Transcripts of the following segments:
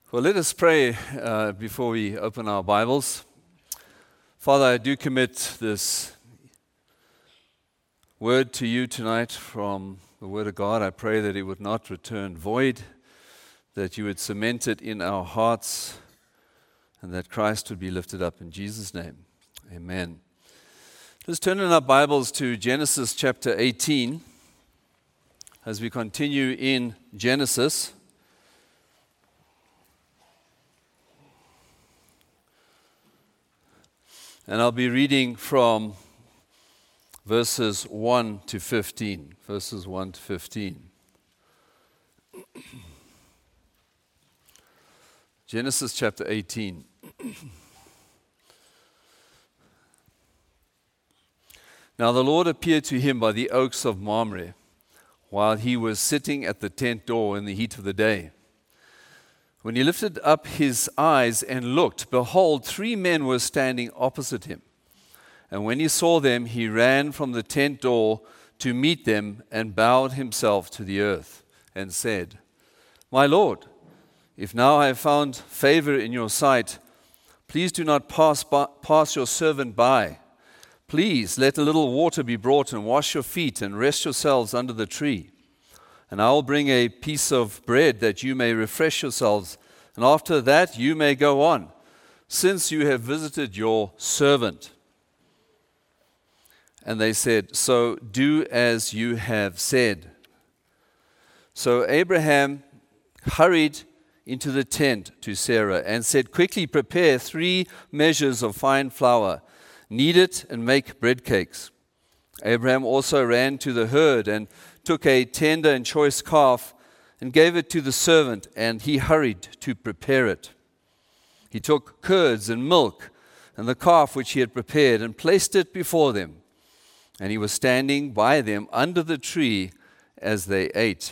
Well, let us pray before we open our Bibles. Father, I do commit this word to you tonight from the Word of God. I pray that it would not return void, that you would cement it in our hearts, and that Christ would be lifted up in Jesus' name. Amen. Let's turn in our Bibles to Genesis chapter 18 as we continue in Genesis. And I'll be reading from verses 1 to 15. Verses 1 to 15. Genesis chapter 18. Now the Lord appeared to him by the oaks of Mamre, while he was sitting at the tent door in the heat of the day. When he lifted up his eyes and looked, behold, 3 men were standing opposite him. And when he saw them, he ran from the tent door to meet them and bowed himself to the earth and said, My Lord, if now I have found favor in your sight, please do not pass your servant by. Please let a little water be brought and wash your feet and rest yourselves under the tree. And I will bring a piece of bread that you may refresh yourselves, and after that you may go on, since you have visited your servant. And they said, So do as you have said. So Abraham hurried into the tent to Sarah and said, Quickly prepare 3 measures of fine flour, knead it and make bread cakes. Abraham also ran to the herd and took a tender and choice calf and gave it to the servant, and he hurried to prepare it. He took curds and milk and the calf which he had prepared and placed it before them, and he was standing by them under the tree as they ate.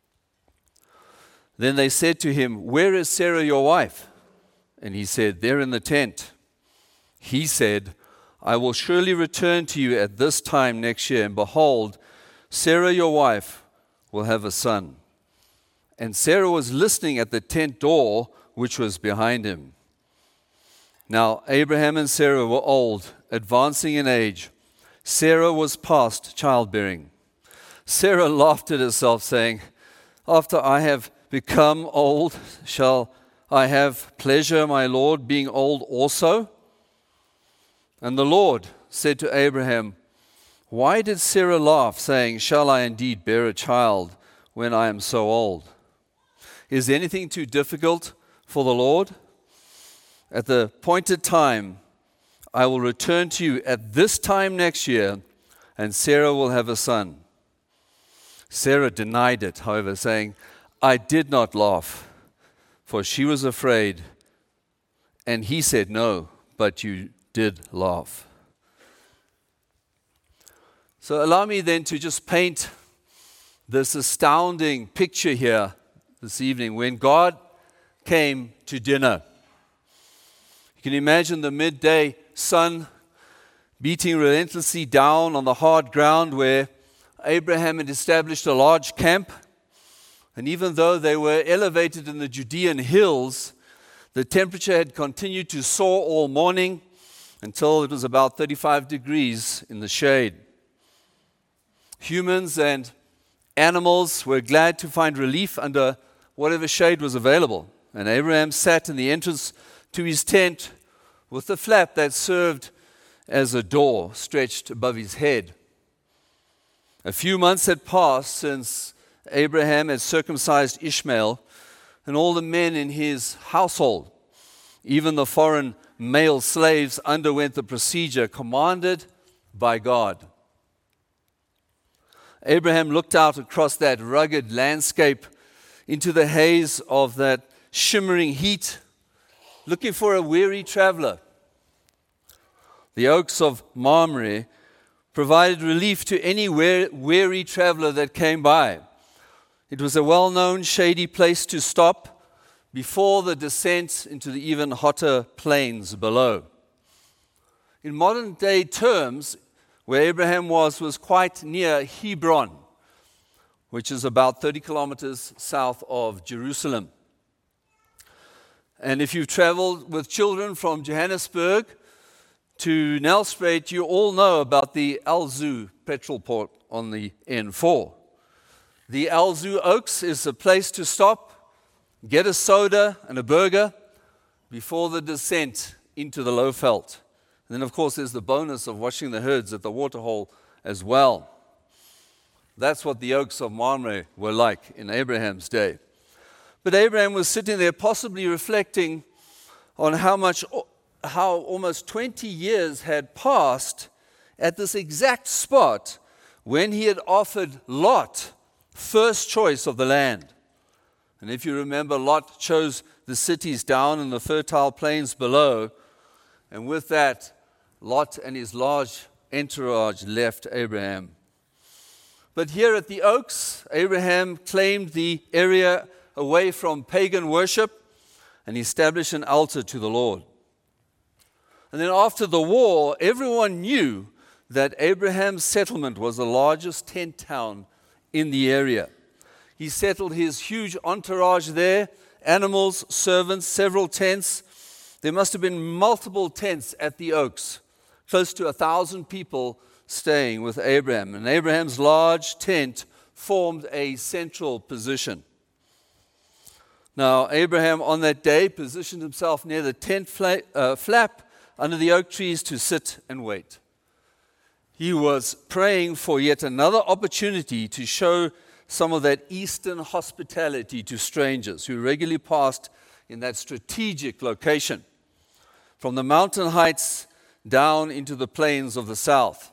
Then they said to him, Where is Sarah your wife? And he said, There in the tent. He said, I will surely return to you at this time next year, and behold, Sarah your wife will have a son. And Sarah was listening at the tent door, which was behind him. Now Abraham and Sarah were old, advancing in age. Sarah was past childbearing. Sarah laughed at herself, saying, After I have become old, shall I have pleasure, my Lord, being old also? And the Lord said to Abraham, Why did Sarah laugh, saying, Shall I indeed bear a child when I am so old? Is anything too difficult for the Lord? At the appointed time, I will return to you at this time next year, and Sarah will have a son. Sarah denied it, however, saying, I did not laugh, for she was afraid. And he said, No, but you did laugh. So allow me then to just paint this astounding picture here this evening when God came to dinner. You can imagine the midday sun beating relentlessly down on the hard ground where Abraham had established a large camp. And even though they were elevated in the Judean hills, the temperature had continued to soar all morning until it was about 35 degrees in the shade. Humans and animals were glad to find relief under whatever shade was available. And Abraham sat in the entrance to his tent with a flap that served as a door stretched above his head. A few months had passed since Abraham had circumcised Ishmael, and all the men in his household, even the foreign male slaves, underwent the procedure commanded by God. Abraham looked out across that rugged landscape into the haze of that shimmering heat, looking for a weary traveler. The oaks of Mamre provided relief to any weary traveler that came by. It was a well-known shady place to stop before the descent into the even hotter plains below. In modern day terms, where Abraham was quite near Hebron, which is about 30 kilometers south of Jerusalem. And if you've traveled with children from Johannesburg to Nelspruit, you all know about the Alzu petrol port on the N4. The Alzu Oaks is a place to stop, get a soda and a burger before the descent into the Lowveld. And then, of course, there's the bonus of watching the herds at the waterhole as well. That's what the Oaks of Mamre were like in Abraham's day. But Abraham was sitting there possibly reflecting on how almost 20 years had passed at this exact spot when he had offered Lot first choice of the land. And if you remember, Lot chose the cities down in the fertile plains below, and with that, Lot and his large entourage left Abraham. But here at the Oaks, Abraham claimed the area away from pagan worship and established an altar to the Lord. And then after the war, everyone knew that Abraham's settlement was the largest tent town in the area. He settled his huge entourage there, animals, servants, several tents. There must have been multiple tents at the Oaks, close to 1,000 people staying with Abraham. And Abraham's large tent formed a central position. Now, Abraham on that day positioned himself near the tent flap under the oak trees to sit and wait. He was praying for yet another opportunity to show some of that Eastern hospitality to strangers who regularly passed in that strategic location, from the mountain heights down into the plains of the south.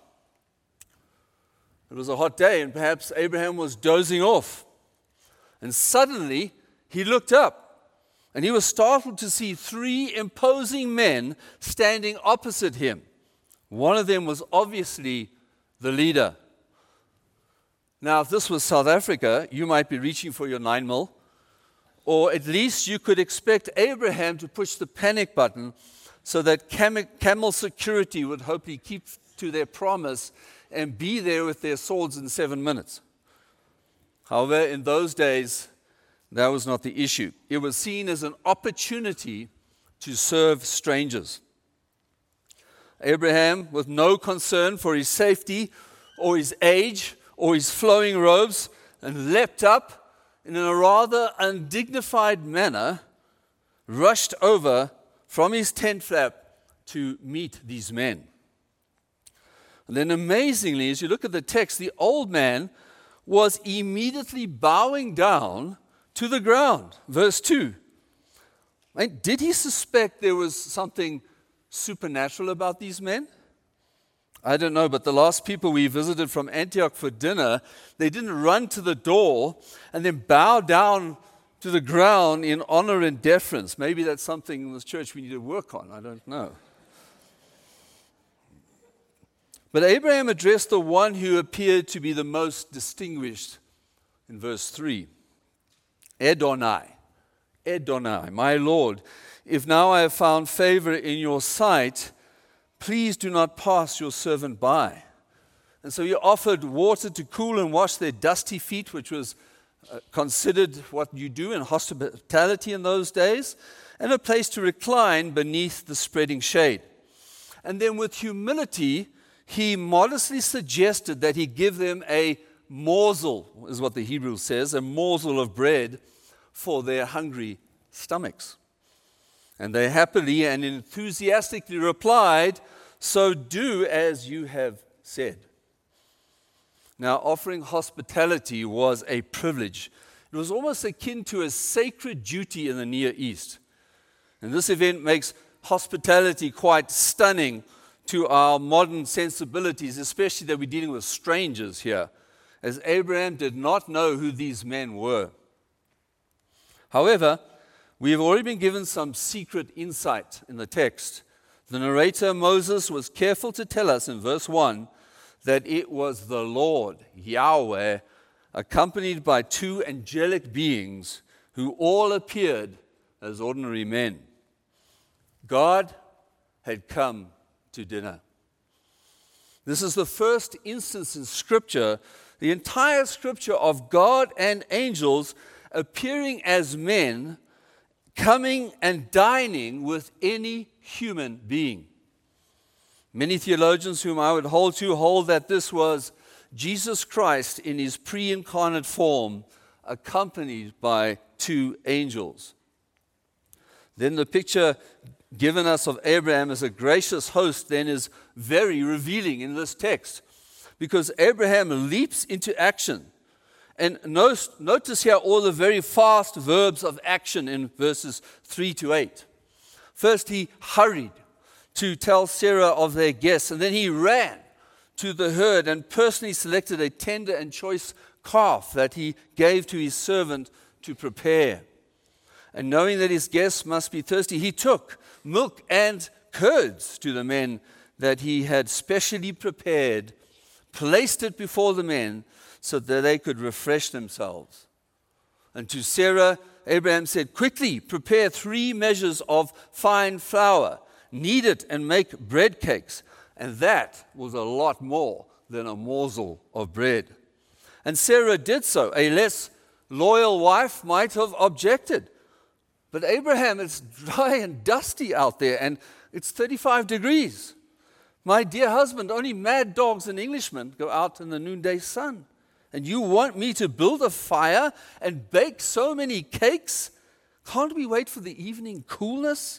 It was a hot day, and perhaps Abraham was dozing off. And suddenly, he looked up, and he was startled to see 3 imposing men standing opposite him. One of them was obviously the leader. Now, if this was South Africa, you might be reaching for your 9mm, or at least you could expect Abraham to push the panic button so that camel security would hopefully keep to their promise and be there with their swords in 7 minutes. However, in those days, that was not the issue. It was seen as an opportunity to serve strangers. Abraham, with no concern for his safety or his age or his flowing robes, and leapt up and in a rather undignified manner, rushed over from his tent flap to meet these men. And then amazingly, as you look at the text, the old man was immediately bowing down to the ground. Verse 2. And did he suspect there was something supernatural about these men? I don't know, but the last people we visited from Antioch for dinner, they didn't run to the door and then bow down to the ground in honor and deference. Maybe that's something in this church we need to work on. I don't know. But Abraham addressed the one who appeared to be the most distinguished in verse 3. Adonai, my Lord, if now I have found favor in your sight, please do not pass your servant by. And so he offered water to cool and wash their dusty feet, which was considered what you do in hospitality in those days, and a place to recline beneath the spreading shade. And then with humility, he modestly suggested that he give them a morsel, is what the Hebrew says, a morsel of bread for their hungry stomachs. And they happily and enthusiastically replied, "So do as you have said." Now, offering hospitality was a privilege. It was almost akin to a sacred duty in the Near East. And this event makes hospitality quite stunning to our modern sensibilities, especially that we're dealing with strangers here, as Abraham did not know who these men were. However, we have already been given some secret insight in the text. The narrator, Moses, was careful to tell us in verse 1 that it was the Lord, Yahweh, accompanied by 2 angelic beings who all appeared as ordinary men. God had come to dinner. This is the first instance in Scripture, the entire Scripture, of God and angels appearing as men coming and dining with any human being. Many theologians whom I would hold to hold that this was Jesus Christ in his pre-incarnate form, accompanied by two angels. Then the picture given us of Abraham as a gracious host then is very revealing in this text, because Abraham leaps into action. And notice here all the very fast verbs of action in verses 3 to 8. First, he hurried to tell Sarah of their guests, and then he ran to the herd and personally selected a tender and choice calf that he gave to his servant to prepare. And knowing that his guests must be thirsty, he took milk and curds to the men that he had specially prepared, placed it before the men so that they could refresh themselves. And to Sarah, Abraham said, "Quickly prepare 3 measures of fine flour, knead it and make bread cakes." And that was a lot more than a morsel of bread. And Sarah did so. A less loyal wife might have objected. But Abraham, it's dry and dusty out there, and it's 35 degrees. My dear husband, only mad dogs and Englishmen go out in the noonday sun. And you want me to build a fire and bake so many cakes? Can't we wait for the evening coolness?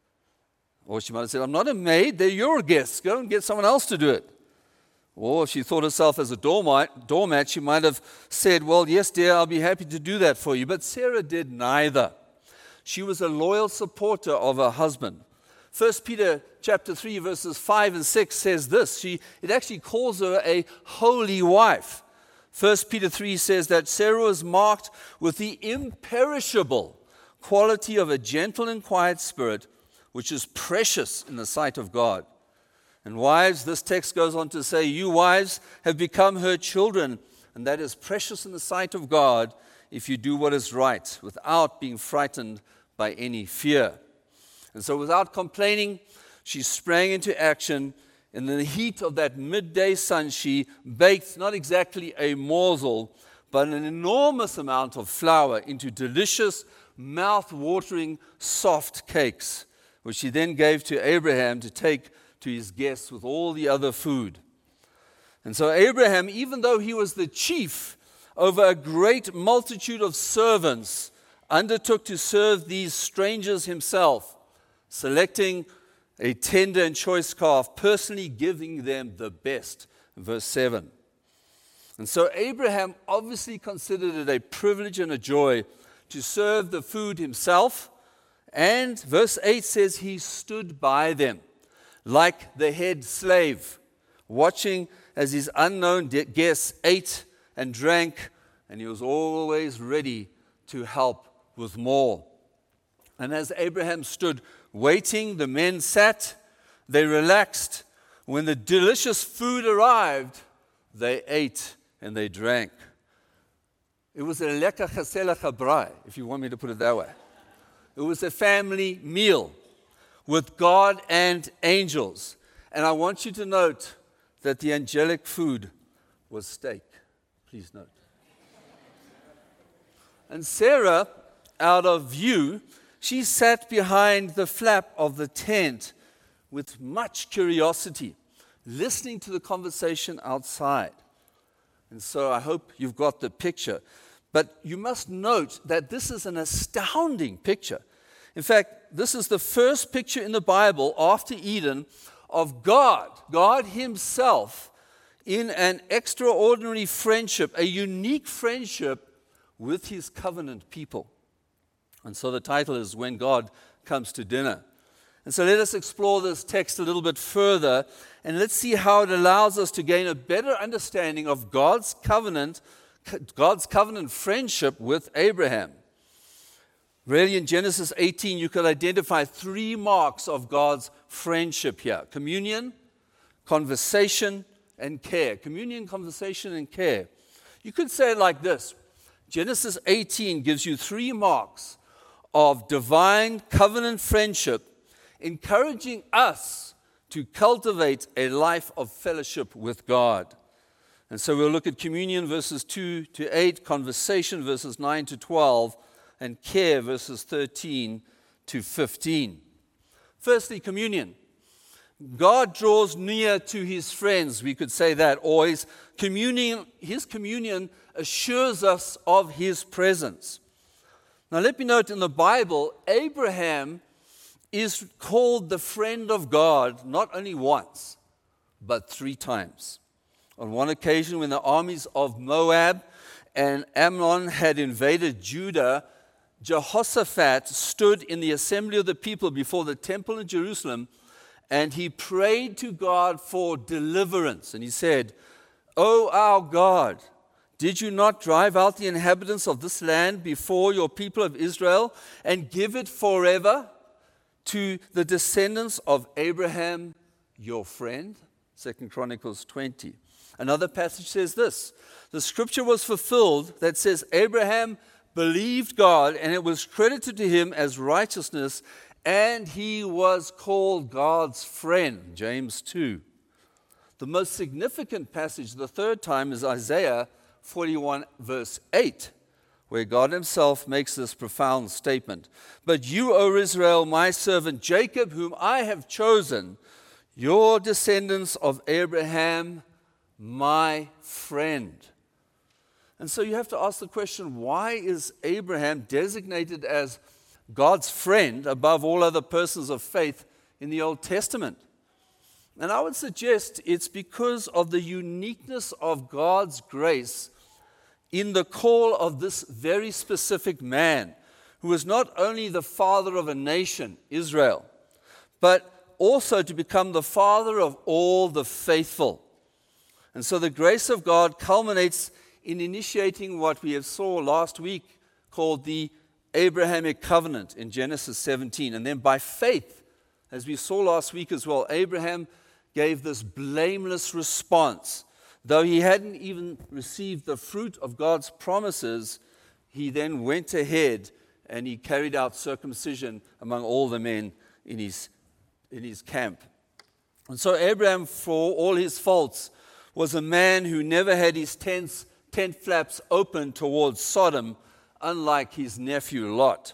Or she might have said, "I'm not a maid, they're your guests. Go and get someone else to do it." Or if she thought herself as a doormat, she might have said, "Well, yes, dear, I'll be happy to do that for you." But Sarah did neither. She was a loyal supporter of her husband. 1 Peter chapter 3, verses 5 and 6 says this. It actually calls her a holy wife. 1 Peter 3 says that Sarah was marked with the imperishable quality of a gentle and quiet spirit, which is precious in the sight of God. And wives, this text goes on to say, you wives have become her children, and that is precious in the sight of God if you do what is right, without being frightened by any fear. And so without complaining, she sprang into action. In the heat of that midday sun, she baked not exactly a morsel, but an enormous amount of flour into delicious, mouth-watering, soft cakes, which she then gave to Abraham to take to his guests with all the other food. And so Abraham, even though he was the chief over a great multitude of servants, undertook to serve these strangers himself, selecting a tender and choice calf, personally giving them the best. Verse 7. And so Abraham obviously considered it a privilege and a joy to serve the food himself. And verse 8 says he stood by them like the head slave, watching as his unknown guests ate and drank, and he was always ready to help with more. And as Abraham stood waiting, the men sat, they relaxed. When the delicious food arrived, they ate and they drank. It was a lekker gesellige braai, if you want me to put it that way. It was a family meal with God and angels. And I want you to note that the angelic food was steak. Please note. And Sarah, out of view, she sat behind the flap of the tent with much curiosity, listening to the conversation outside. And so I hope you've got the picture. But you must note that this is an astounding picture. In fact, this is the first picture in the Bible after Eden of God himself, in an extraordinary friendship, a unique friendship with his covenant people. And so the title is When God Comes to Dinner. And so let us explore this text a little bit further, and let's see how it allows us to gain a better understanding of God's covenant friendship with Abraham. Really, in Genesis 18, you could identify 3 marks of God's friendship here: communion, conversation, and care. Communion, conversation, and care. You could say it like this. Genesis 18 gives you 3 marks of divine covenant friendship, encouraging us to cultivate a life of fellowship with God. And so we'll look at communion, verses 2 to 8, conversation, verses 9 to 12, and care, verses 13 to 15. Firstly, communion. God draws near to his friends, we could say that, or his communion assures us of his presence. Now let me note, in the Bible, Abraham is called the friend of God not only once, but 3 times. On one occasion, when the armies of Moab and Ammon had invaded Judah, Jehoshaphat stood in the assembly of the people before the temple in Jerusalem, and he prayed to God for deliverance. And he said, "O our God, did you not drive out the inhabitants of this land before your people of Israel and give it forever to the descendants of Abraham, your friend?" 2 Chronicles 20. Another passage says this: the scripture was fulfilled that says, Abraham believed God, and it was credited to him as righteousness, and he was called God's friend. James 2. The most significant passage, the third time, is Isaiah 41, verse 8, where God himself makes this profound statement. "But you, O Israel, my servant, Jacob, whom I have chosen, your descendants of Abraham, my friend." And so you have to ask the question, why is Abraham designated as God's friend above all other persons of faith in the Old Testament? And I would suggest it's because of the uniqueness of God's grace in the call of this very specific man, who was not only the father of a nation, Israel, but also to become the father of all the faithful. And so the grace of God culminates in initiating what we have saw last week called the Abrahamic covenant in Genesis 17. And then by faith, as we saw last week as well, Abraham gave this blameless response. Though he hadn't even received the fruit of God's promises, he then went ahead and he carried out circumcision among all the men in his camp. And so Abraham, for all his faults, was a man who never had his tent flaps open towards Sodom, unlike his nephew Lot.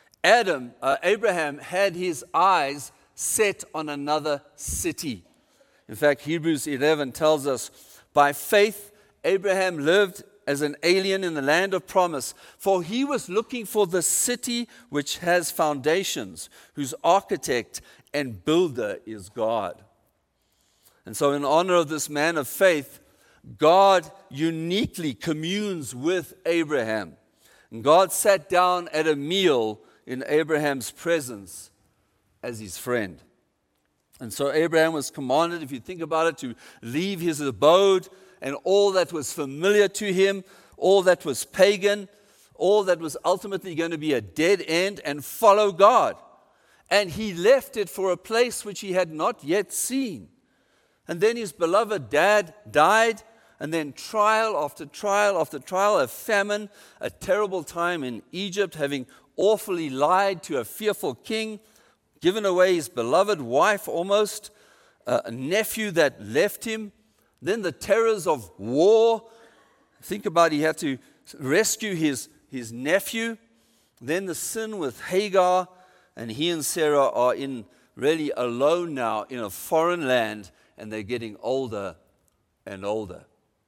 Abraham had his eyes set on another city. In fact, Hebrews 11 tells us, by faith, Abraham lived as an alien in the land of promise, for he was looking for the city which has foundations, whose architect and builder is God. And so in honor of this man of faith, God uniquely communes with Abraham. And God sat down at a meal in Abraham's presence as his friend. And so Abraham was commanded, if you think about it, to leave his abode and all that was familiar to him, all that was pagan, all that was ultimately going to be a dead end, and follow God. And he left it for a place which he had not yet seen. And then his beloved dad died, and then trial after trial after trial, a famine, a terrible time in Egypt, having awfully lied to a fearful king, given away his beloved wife almost, a nephew that left him, then the terrors of war. Think about it, he had to rescue his nephew, then the sin with Hagar, and he and Sarah are really alone now in a foreign land, and they're getting older and older.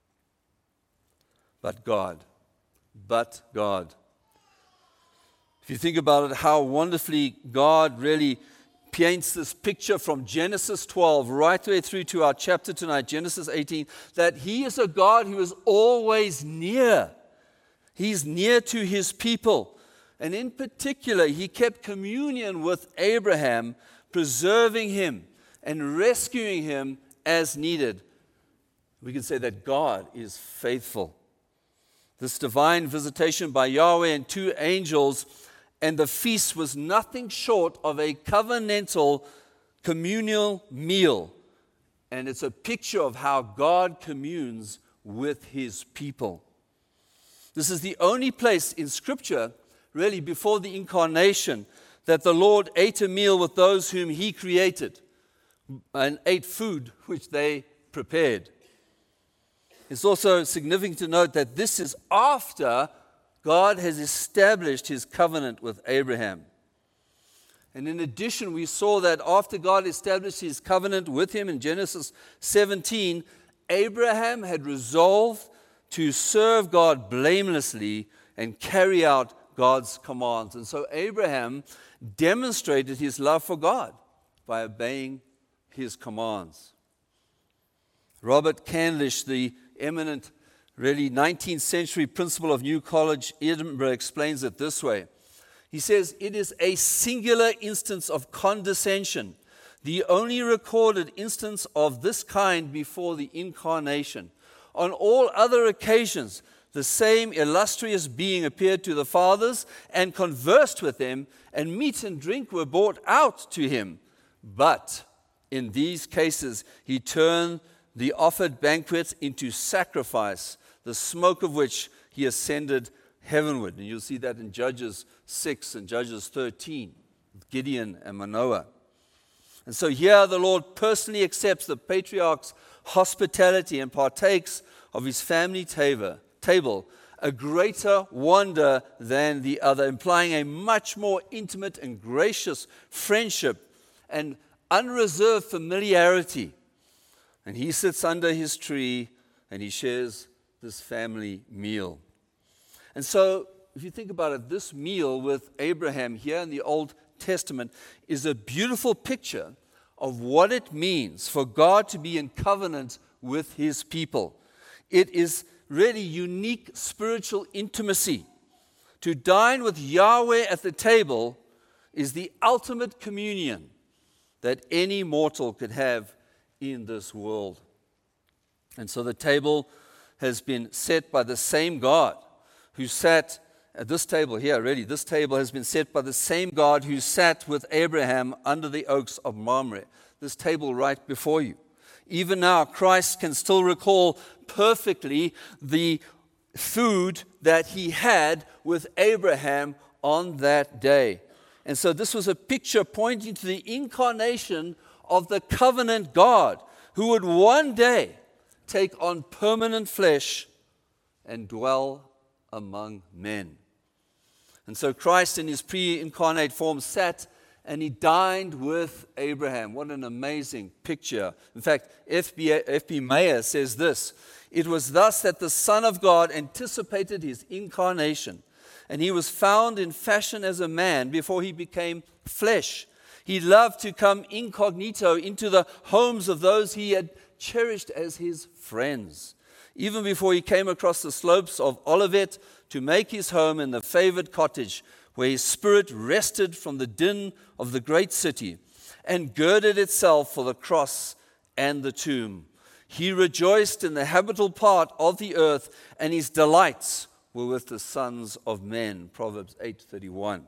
But God. If you think about it, how wonderfully God really paints this picture from Genesis 12 right the way through to our chapter tonight, Genesis 18, that he is a God who is always near. He's near to his people. And in particular, he kept communion with Abraham, preserving him and rescuing him as needed. We can say that God is faithful. This divine visitation by Yahweh and 2 angels, and the feast was nothing short of a covenantal communal meal. And it's a picture of how God communes with his people. This is the only place in Scripture, really before the incarnation, that the Lord ate a meal with those whom he created and ate food which they prepared. It's also significant to note that this is after God has established his covenant with Abraham. And in addition, we saw that after God established his covenant with him in Genesis 17, Abraham had resolved to serve God blamelessly and carry out God's commands. And so Abraham demonstrated his love for God by obeying his commands. Robert Candlish, the eminent, really 19th century principal of New College, Edinburgh, explains it this way. He says, it is a singular instance of condescension, the only recorded instance of this kind before the incarnation. On all other occasions, the same illustrious being appeared to the fathers and conversed with them, and meat and drink were brought out to him. But in these cases, he turned the offered banquet into sacrifice, the smoke of which he ascended heavenward. And you'll see that in Judges 6 and Judges 13, Gideon and Manoah. And so here the Lord personally accepts the patriarch's hospitality and partakes of his family table, a greater wonder than the other, implying a much more intimate and gracious friendship and unreserved familiarity. And he sits under his tree and he shares this family meal. And so, if you think about it, this meal with Abraham here in the Old Testament is a beautiful picture of what it means for God to be in covenant with his people. It is really unique spiritual intimacy. To dine with Yahweh at the table is the ultimate communion that any mortal could have in this world. And so the table has been set by the same God who sat at this table here, really, this table has been set by the same God who sat with Abraham under the oaks of Mamre. This table right before you. Even now, Christ can still recall perfectly the food that he had with Abraham on that day. And so this was a picture pointing to the incarnation of the covenant God who would one day take on permanent flesh and dwell among men. And so Christ in his pre-incarnate form sat and he dined with Abraham. What an amazing picture. In fact, F.B. Meyer says this, it was thus that the Son of God anticipated his incarnation, and he was found in fashion as a man before he became flesh. He loved to come incognito into the homes of those he had cherished as his friends, even before he came across the slopes of Olivet to make his home in the favored cottage where his spirit rested from the din of the great city and girded itself for the cross and the tomb. He rejoiced in the habitable part of the earth, and his delights were with the sons of men. Proverbs 8:31.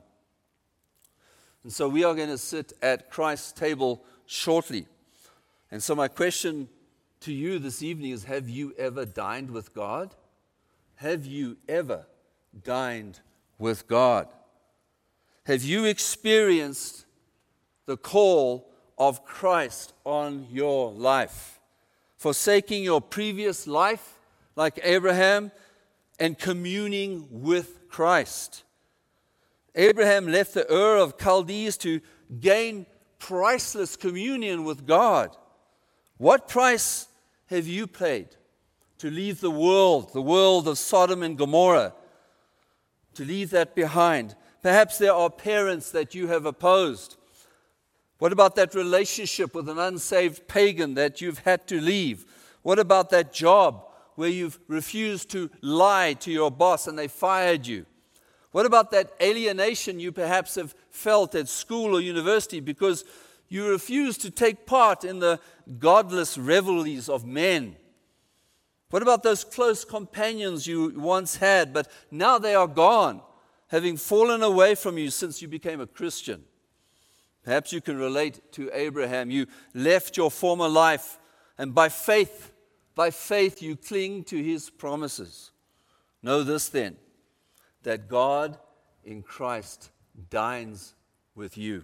And so we are going to sit at Christ's table shortly. And so my question to you this evening is, have you ever dined with God? Have you ever dined with God? Have you experienced the call of Christ on your life? Forsaking your previous life, like Abraham, and communing with Christ. Abraham left the Ur of Chaldees to gain priceless communion with God. What price have you paid to leave the world of Sodom and Gomorrah, to leave that behind? Perhaps there are parents that you have opposed. What about that relationship with an unsaved pagan that you've had to leave? What about that job where you've refused to lie to your boss and they fired you? What about that alienation you perhaps have felt at school or university because you refused to take part in the godless revelries of men? What about those close companions you once had, but now they are gone, having fallen away from you since you became a Christian? Perhaps you can relate to Abraham. You left your former life, and by faith you cling to his promises. Know this then, that God in Christ dines with you.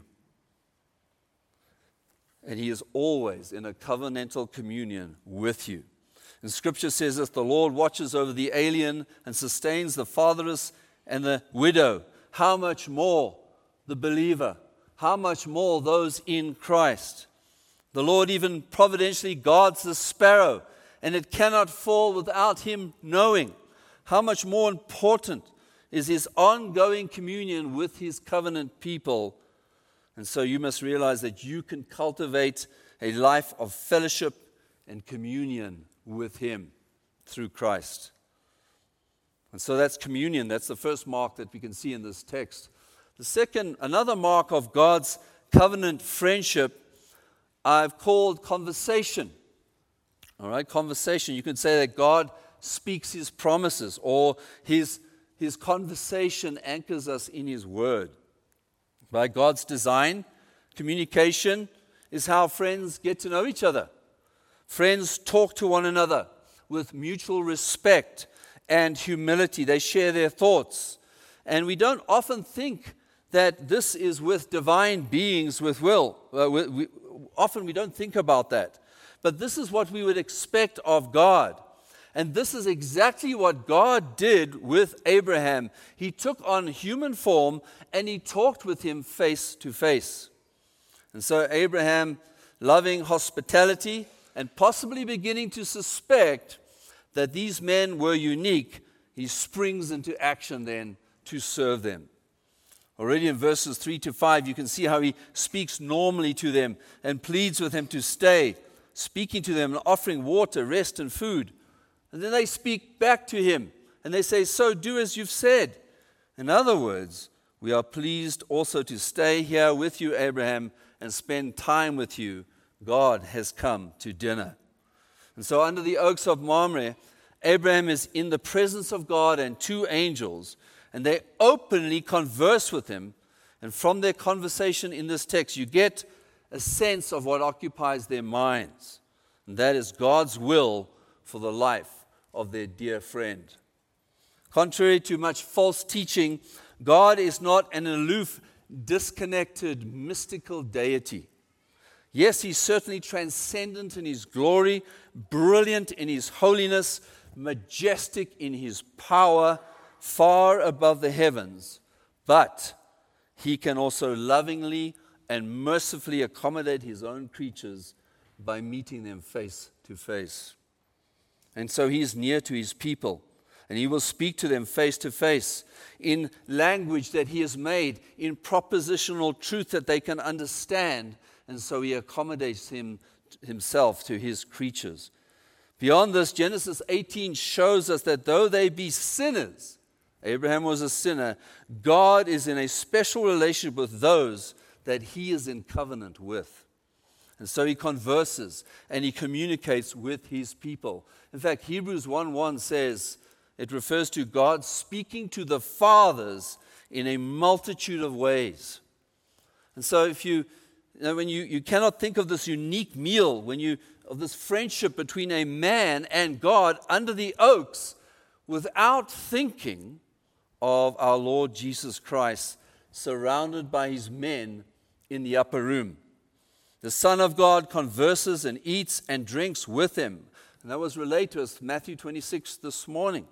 And he is always in a covenantal communion with you. And Scripture says that the Lord watches over the alien and sustains the fatherless and the widow, how much more the believer? How much more those in Christ? The Lord even providentially guards the sparrow, and it cannot fall without Him knowing. How much more important is His ongoing communion with His covenant people? And so you must realize that you can cultivate a life of fellowship and communion with Him through Christ. And so that's communion. That's the first mark that we can see in this text. The second, another mark of God's covenant friendship, I've called conversation. All right, conversation. You can say that God speaks His promises, or His conversation anchors us in His Word. By God's design, communication is how friends get to know each other. Friends talk to one another with mutual respect and humility. They share their thoughts. And we don't often think that this is with divine beings with will. Often we don't think about that. But this is what we would expect of God. And this is exactly what God did with Abraham. He took on human form and He talked with him face to face. And so Abraham, loving hospitality and possibly beginning to suspect that these men were unique, he springs into action then to serve them. Already in verses 3 to 5, you can see how he speaks normally to them and pleads with them to stay, speaking to them and offering water, rest, and food. And then they speak back to him and they say, "So do as you've said." In other words, "We are pleased also to stay here with you, Abraham, and spend time with you. God has come to dinner." And so under the oaks of Mamre, Abraham is in the presence of God and two angels, and they openly converse with him. And from their conversation in this text, you get a sense of what occupies their minds. And that is God's will for the life of their dear friend. Contrary to much false teaching, God is not an aloof, disconnected, mystical deity. Yes, He's certainly transcendent in His glory, brilliant in His holiness, majestic in His power, far above the heavens. But He can also lovingly and mercifully accommodate His own creatures by meeting them face to face. And so He is near to His people, and He will speak to them face to face in language that He has made, in propositional truth that they can understand, and so He accommodates Himself to His creatures. Beyond this, Genesis 18 shows us that though they be sinners, Abraham was a sinner, God is in a special relationship with those that He is in covenant with. And so He converses and He communicates with His people. In fact, Hebrews 1:1 says, it refers to God speaking to the fathers in a multitude of ways. And so when you cannot think of this unique meal, of this friendship between a man and God under the oaks without thinking of our Lord Jesus Christ surrounded by His men in the upper room. The Son of God converses and eats and drinks with Him. And that was relayed to us, Matthew 26 this morning.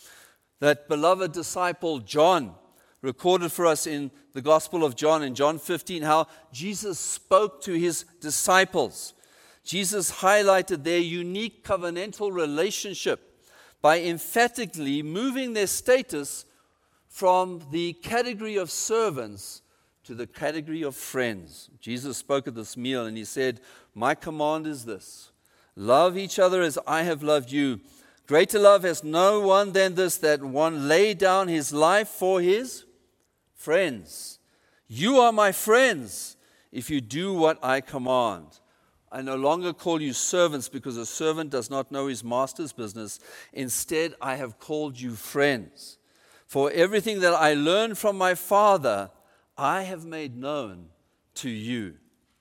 That beloved disciple John recorded for us in the Gospel of John, in John 15, how Jesus spoke to His disciples. Jesus highlighted their unique covenantal relationship by emphatically moving their status from the category of servants to the category of friends. Jesus spoke at this meal and He said, "My command is this, love each other as I have loved you. Greater love has no one than this, that one lay down his life for his friends. You are my friends if you do what I command. I no longer call you servants, because a servant does not know his master's business. Instead, I have called you friends. For everything that I learned from my Father, I have made known to you."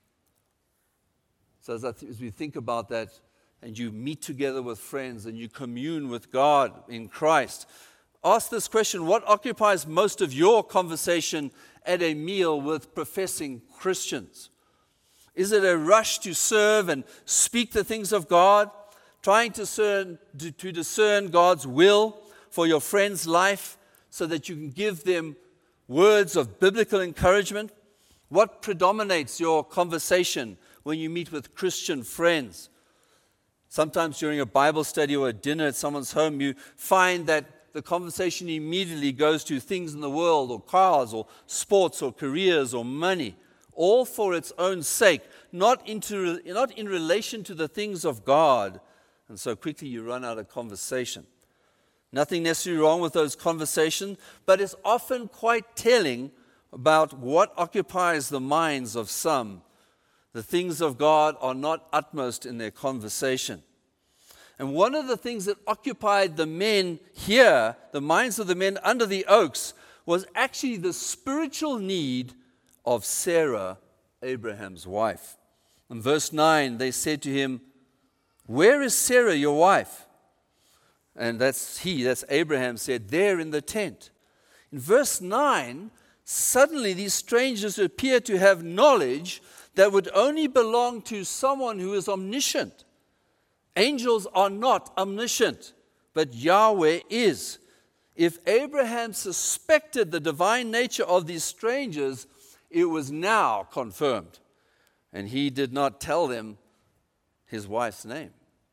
So as we think about that, and you meet together with friends, and you commune with God in Christ, ask this question: what occupies most of your conversation at a meal with professing Christians? Is it a rush to serve and speak the things of God, trying to discern God's will for your friend's life, so that you can give them words of biblical encouragement? What predominates your conversation when you meet with Christian friends? Sometimes during a Bible study or a dinner at someone's home, you find that the conversation immediately goes to things in the world, or cars, or sports, or careers, or money, all for its own sake, not in relation to the things of God. And so quickly you run out of conversation. Nothing necessarily wrong with those conversations, but it's often quite telling about what occupies the minds of some. The things of God are not utmost in their conversation. And one of the things that occupied the men here, the minds of the men under the oaks, was actually the spiritual need of Sarah, Abraham's wife. In verse 9, they said to him, "Where is Sarah, your wife?" And that's Abraham said, "There in the tent." In verse 9, suddenly these strangers appear to have knowledge that would only belong to someone who is omniscient. Angels are not omniscient, but Yahweh is. If Abraham suspected the divine nature of these strangers, it was now confirmed. And he did not tell them his wife's name.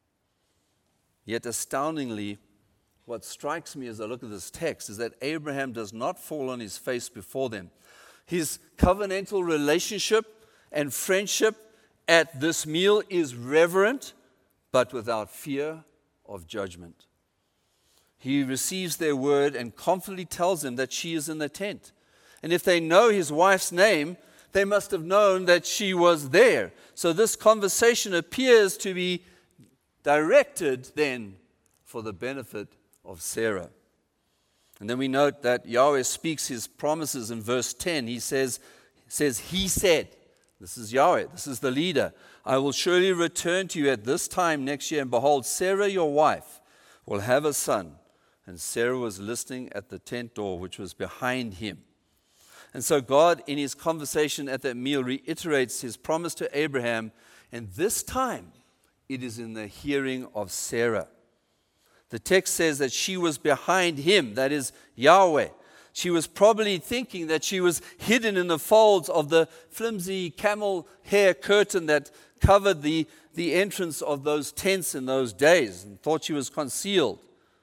Yet astoundingly, what strikes me as I look at this text is that Abraham does not fall on his face before them. His covenantal relationship and friendship at this meal is reverent, but without fear of judgment. He receives their word and confidently tells them that she is in the tent. And if they know his wife's name, they must have known that she was there. So this conversation appears to be directed then for the benefit of Sarah. And then we note that Yahweh speaks his promises in verse 10. He says, he said, this is Yahweh, this is the leader, "I will surely return to you at this time next year, and behold, Sarah your wife will have a son." And Sarah was listening at the tent door, which was behind him. And so God, in his conversation at that meal, reiterates his promise to Abraham, and this time it is in the hearing of Sarah. The text says that she was behind him, that is Yahweh. She was probably thinking that she was hidden in the folds of the flimsy camel hair curtain that covered the entrance of those tents in those days, and thought she was concealed.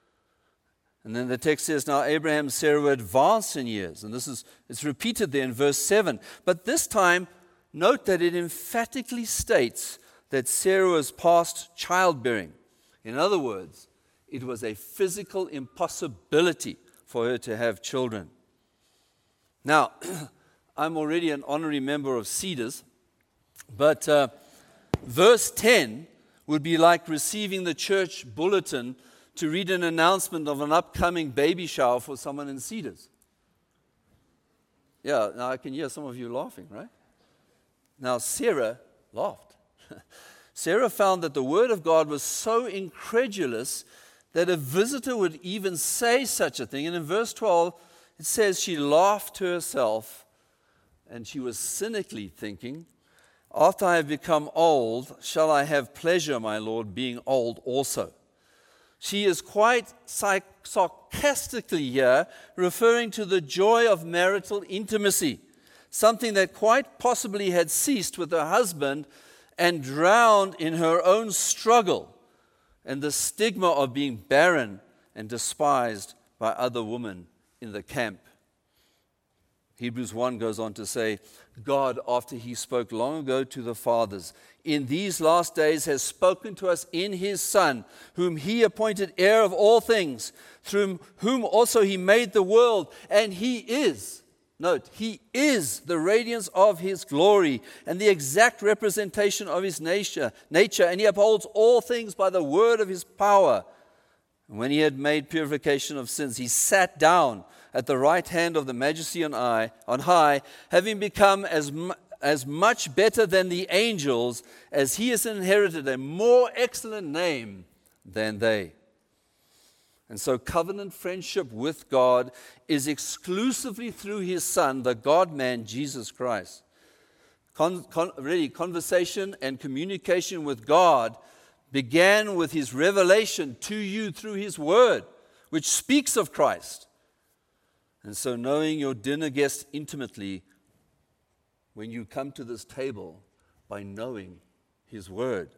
And then the text says, now Abraham and Sarah were advanced in years. And it's repeated there in verse 7. But this time, note that it emphatically states that Sarah was past childbearing. In other words, it was a physical impossibility for her to have children. Now, I'm already an honorary member of Cedars, but verse 10 would be like receiving the church bulletin to read an announcement of an upcoming baby shower for someone in Cedars. Yeah, now I can hear some of you laughing, right? Now, Sarah laughed. Sarah found that the word of God was so incredulous that a visitor would even say such a thing. And in verse 12, it says she laughed to herself, and she was cynically thinking, "After I have become old, shall I have pleasure, my Lord, being old also?" She is quite sarcastically here referring to the joy of marital intimacy, something that quite possibly had ceased with her husband and drowned in her own struggle and the stigma of being barren and despised by other women in the camp. Hebrews 1 goes on to say, God, after he spoke long ago to the fathers, in these last days has spoken to us in his Son, whom he appointed heir of all things, through whom also he made the world. And he is, note, he is the radiance of his glory and the exact representation of his nature, and he upholds all things by the word of his power. And when he had made purification of sins, he sat down at the right hand of the Majesty on high, having become as much better than the angels, as he has inherited a more excellent name than they. And so covenant friendship with God is exclusively through his Son, the God-man, Jesus Christ. Conversation and communication with God began with his revelation to you through his word, which speaks of Christ. And so knowing your dinner guest intimately when you come to this table by knowing his word.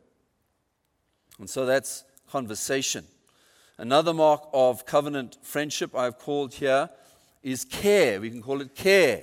And so that's conversation. Another mark of covenant friendship I've called here is care. We can call it care.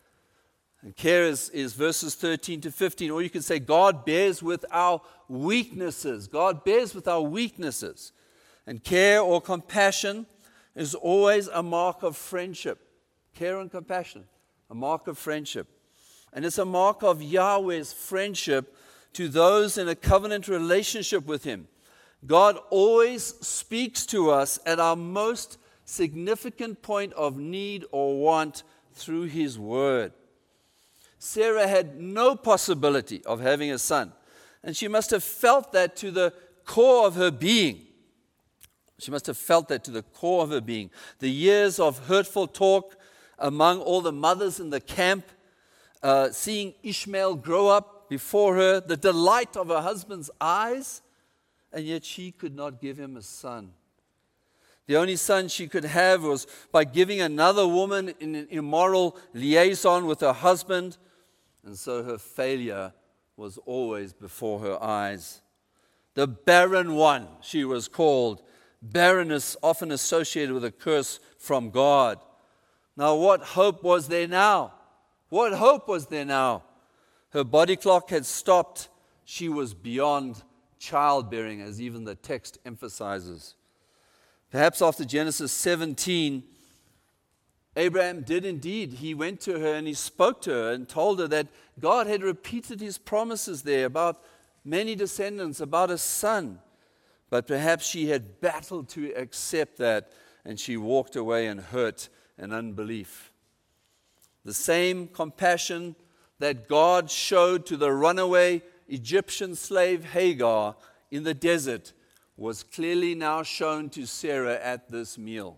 And care is verses 13 to 15. Or you can say God bears with our weaknesses. God bears with our weaknesses. And care or compassion is always a mark of friendship. Care and compassion, a mark of friendship. And it's a mark of Yahweh's friendship to those in a covenant relationship with him. God always speaks to us at our most significant point of need or want through his word. Sarah had no possibility of having a son, and she must have felt that to the core of her being. She must have felt that to the core of her being. The years of hurtful talk among all the mothers in the camp, seeing Ishmael grow up before her, the delight of her husband's eyes, and yet she could not give him a son. The only son she could have was by giving another woman in an immoral liaison with her husband, and so her failure was always before her eyes. The barren one, she was called. Barrenness often associated with a curse from God. Now, what hope was there now? What hope was there now? Her body clock had stopped. She was beyond childbearing, as even the text emphasizes. Perhaps after Genesis 17, Abraham did indeed. He went to her and he spoke to her and told her that God had repeated his promises there about many descendants, about a son. But perhaps she had battled to accept that, and she walked away in hurt and unbelief. The same compassion that God showed to the runaway Egyptian slave Hagar in the desert was clearly now shown to Sarah at this meal.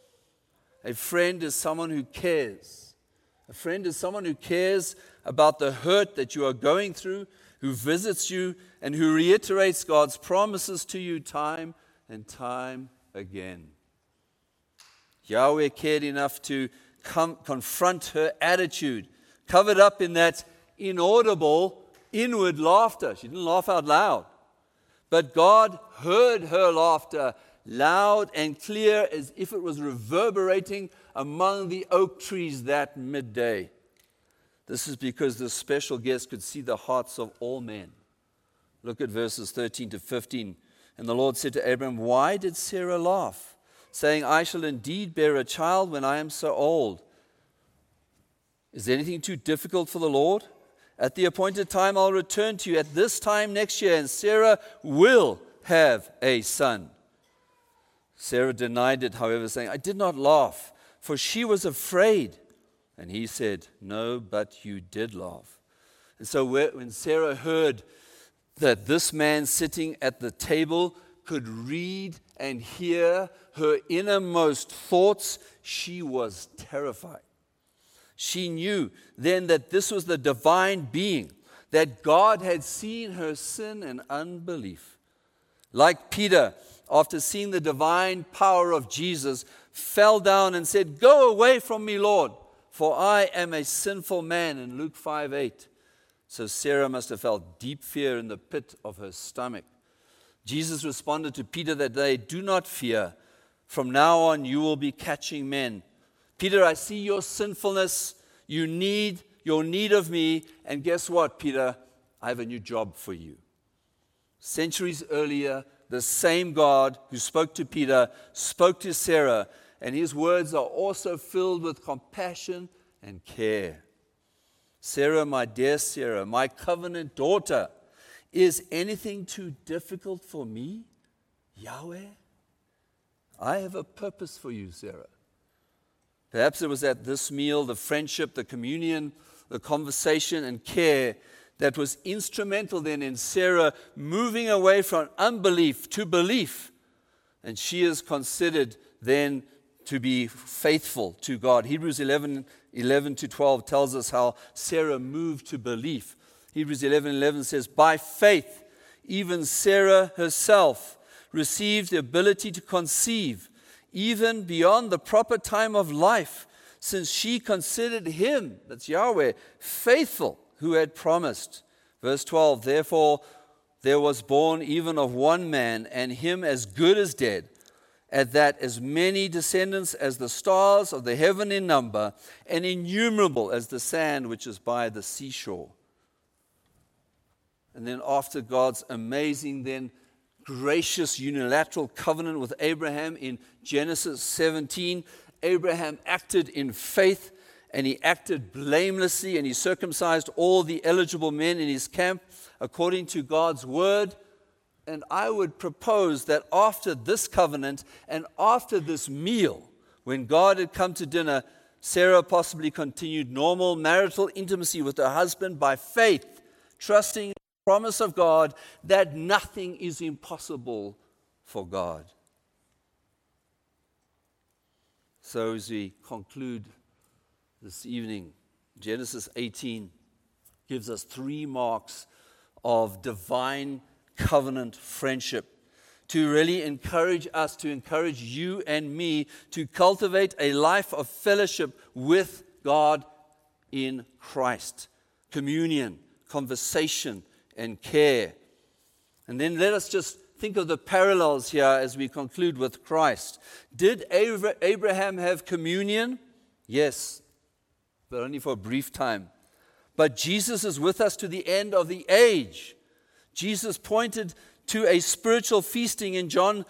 A friend is someone who cares. A friend is someone who cares about the hurt that you are going through, who visits you, and who reiterates God's promises to you time and time again. Yahweh cared enough to confront her attitude, covered up in that inaudible inward laughter. She didn't laugh out loud. But God heard her laughter loud and clear as if it was reverberating among the oak trees that midday. This is because this special guest could see the hearts of all men. Look at verses 13 to 15. And the Lord said to Abram, "Why did Sarah laugh, saying, I shall indeed bear a child when I am so old? Is anything too difficult for the Lord? At the appointed time I'll return to you at this time next year, and Sarah will have a son." Sarah denied it, however, saying, "I did not laugh, for she was afraid." And he said, "No, but you did laugh." And so when Sarah heard that this man sitting at the table could read and hear her innermost thoughts, she was terrified. She knew then that this was the divine being, that God had seen her sin and unbelief. Like Peter, after seeing the divine power of Jesus, fell down and said, "Go away from me, Lord, for I am a sinful man," in Luke 5:8. So Sarah must have felt deep fear in the pit of her stomach. Jesus responded to Peter that day, "Do not fear. From now on you will be catching men." Peter, I see your sinfulness. You need your need of me. And guess what, Peter? I have a new job for you. Centuries earlier, the same God who spoke to Peter spoke to Sarah, and his words are also filled with compassion and care. Sarah, my dear Sarah, my covenant daughter, is anything too difficult for me, Yahweh? I have a purpose for you, Sarah. Perhaps it was at this meal, the friendship, the communion, the conversation and care that was instrumental then in Sarah moving away from unbelief to belief. And she is considered then to be faithful to God. Hebrews 11 to 12 tells us how Sarah moved to belief. Hebrews 11:11 says, "By faith, even Sarah herself received the ability to conceive, even beyond the proper time of life, since she considered him, that's Yahweh, faithful, who had promised. Verse 12, therefore there was born even of one man, and him as good as dead, at that as many descendants as the stars of the heaven in number, and innumerable as the sand which is by the seashore. And then after God's amazing, then gracious unilateral covenant with Abraham in Genesis 17, Abraham acted in faith, and he acted blamelessly, and he circumcised all the eligible men in his camp according to God's word. And I would propose that after this covenant and after this meal, when God had come to dinner, Sarah possibly continued normal marital intimacy with her husband by faith, trusting in the promise of God that nothing is impossible for God. So as we conclude this evening, Genesis 18 gives us 3 marks of divine covenant friendship to really encourage us, to encourage you and me to cultivate a life of fellowship with God in Christ. Communion, conversation, and care. And then let us just think of the parallels here as we conclude with Christ. Did Abraham have communion? Yes, but only for a brief time. But Jesus is with us to the end of the age. Jesus pointed to a spiritual feasting in John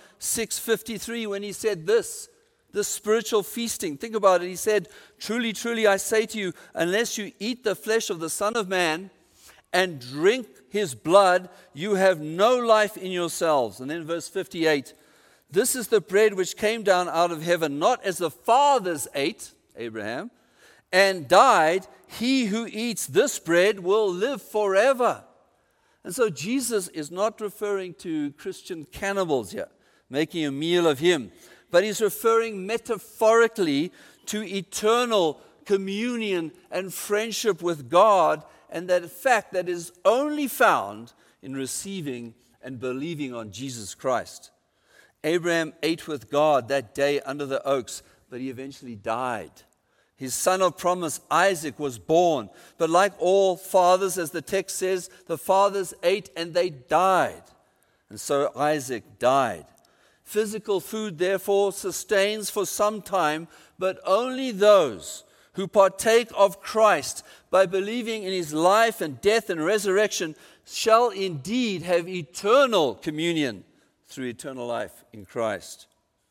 6:53 when he said this spiritual feasting. Think about it. He said, truly, truly, I say to you, unless you eat the flesh of the Son of Man and drink his blood, you have no life in yourselves. And then verse 58, this is the bread which came down out of heaven, not as the fathers ate, Abraham, and died. He who eats this bread will live forever. And so Jesus is not referring to Christian cannibals here, making a meal of him, but he's referring metaphorically to eternal communion and friendship with God, and that fact that is only found in receiving and believing on Jesus Christ. Abraham ate with God that day under the oaks, but he eventually died. His son of promise, Isaac, was born. But like all fathers, as the text says, the fathers ate and they died. And so Isaac died. Physical food, therefore, sustains for some time, but only those who partake of Christ by believing in his life and death and resurrection shall indeed have eternal communion through eternal life in Christ.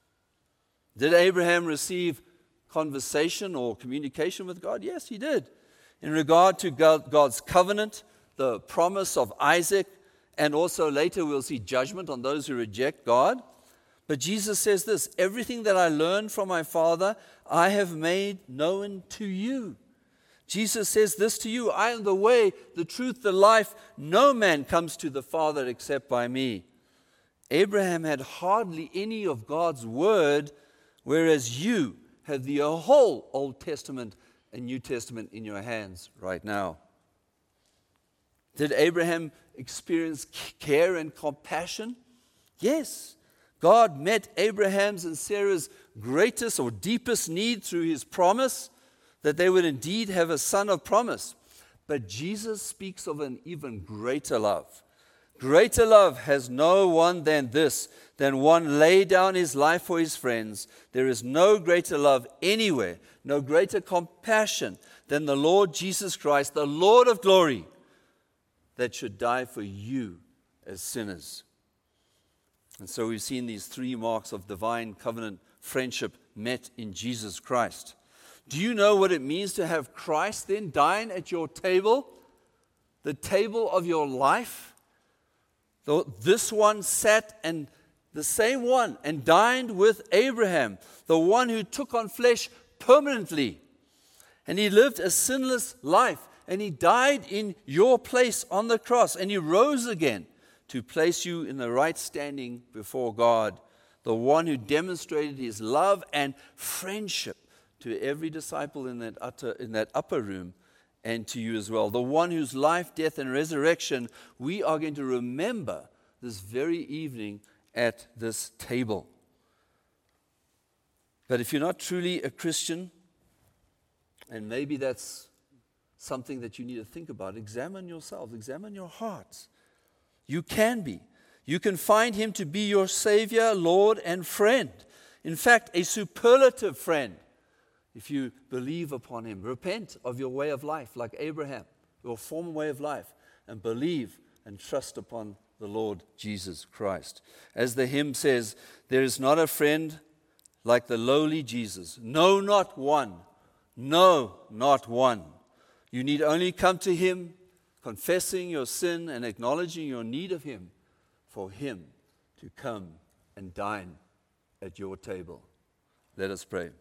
Did Abraham receive conversation or communication with God? Yes, he did. In regard to God's covenant, the promise of Isaac, and also later we'll see judgment on those who reject God. But Jesus says this, everything that I learned from my Father, I have made known to you. Jesus says this to you, I am the way, the truth, the life. No man comes to the Father except by me. Abraham had hardly any of God's word, whereas you have the whole Old Testament and New Testament in your hands right now. Did Abraham experience care and compassion? Yes. God met Abraham's and Sarah's greatest or deepest need through his promise that they would indeed have a son of promise. But Jesus speaks of an even greater love. Greater love has no one than this, than one lay down his life for his friends. There is no greater love anywhere, no greater compassion than the Lord Jesus Christ, the Lord of glory, that should die for you as sinners. And so we've seen these 3 marks of divine covenant friendship met in Jesus Christ. Do you know what it means to have Christ then dine at your table, the table of your life? This one sat, and the same one, and dined with Abraham, the one who took on flesh permanently. And he lived a sinless life, and he died in your place on the cross, and he rose again to place you in the right standing before God, the one who demonstrated his love and friendship to every disciple in that upper room, and to you as well. The one whose life, death, and resurrection we are going to remember this very evening at this table. But if you're not truly a Christian, And maybe that's something that you need to think about. Examine yourselves, examine your hearts. You can be. You can find him to be your Savior, Lord, and friend. In fact, a superlative friend if you believe upon him. Repent of your way of life like Abraham, your former way of life, and believe and trust upon the Lord Jesus Christ. As the hymn says, there is not a friend like the lowly Jesus. No, not one. No, not one. You need only come to him, confessing your sin and acknowledging your need of him, for him to come and dine at your table. Let us pray.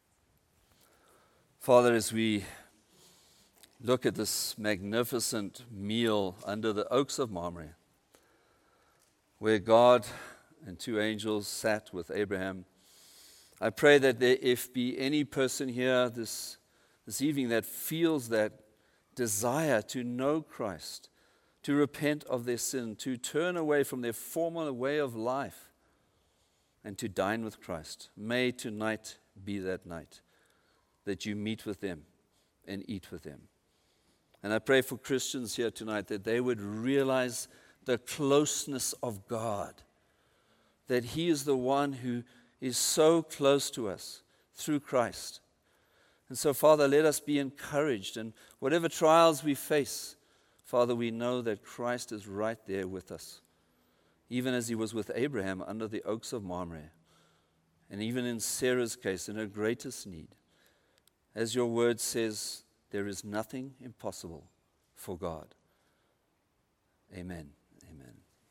Father, as we look at this magnificent meal under the oaks of Mamre, where God and two angels sat with Abraham, I pray that if be any person here this evening that feels that desire to know Christ, to repent of their sin, to turn away from their former way of life, and to dine with Christ, may tonight be that night that you meet with them and eat with them. And I pray for Christians here tonight that they would realize the closeness of God, that he is the one who is so close to us through Christ. And so, Father, let us be encouraged. And whatever trials we face, Father, we know that Christ is right there with us, even as he was with Abraham under the oaks of Mamre, and even in Sarah's case, in her greatest need. As your word says, there is nothing impossible for God. Amen.